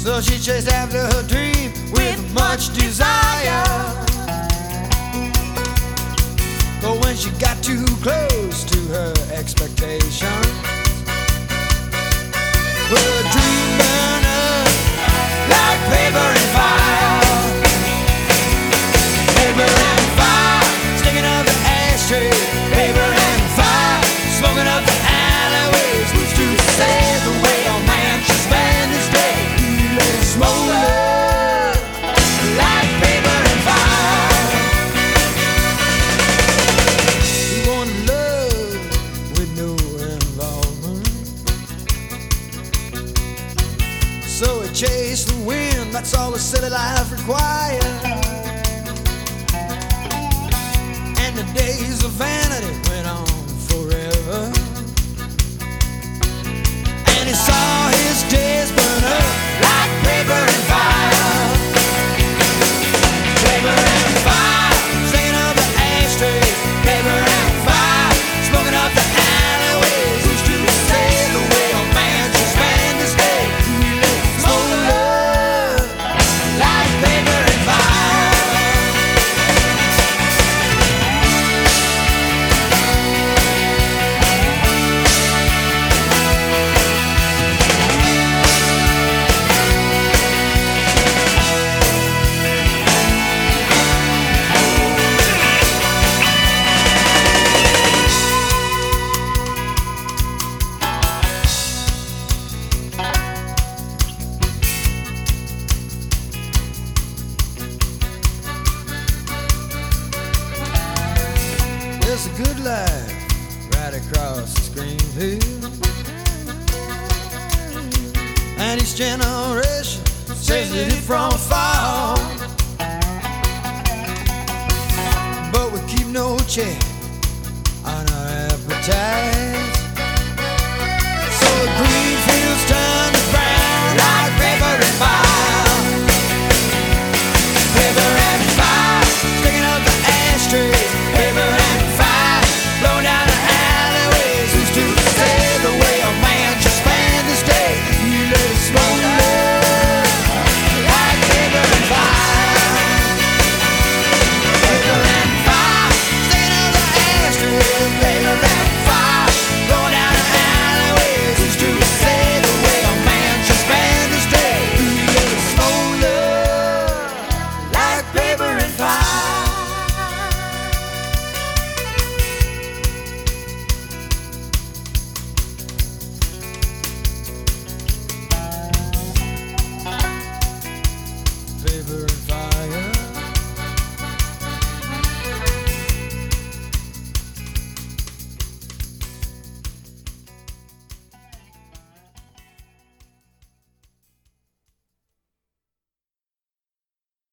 So she chased after her dream with much desire. But when she got too close to her expectations, well, her dream burned up like paper and fire. Paper and fire, sticking up the ashtray. Paper and fire, smoking up the alleyways. Who's to say the way a man should spend his day? Smolder like paper and fire. He wanted love with no involvement, so he chased the wind. That's all the city life required. And the days of vanity went on forever. And he saw his days burn up like paper and fire. Paper and fire, singing up the ashtray. Paper and fire, smoking up the alleyways. Who's to say the way a man should spend his day? Smolder like paper and fire. There's a good life right across the screen here, and each generation says it from afar. But we keep no check on our appetite.